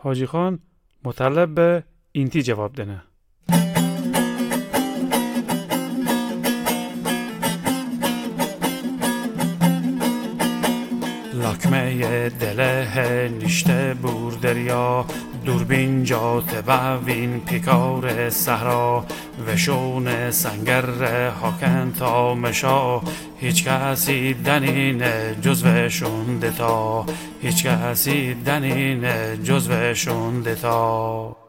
حاجی خان مطلب به اینتی جواب دنه. لکمه دله نشته بور دریا، دوربین جات بوین پیکار صحرا، وشون سنگر حاکن تا مشا، هیچ کسی دنین جزوشون دتا، هیچ کسی دنین جزوشون دتا.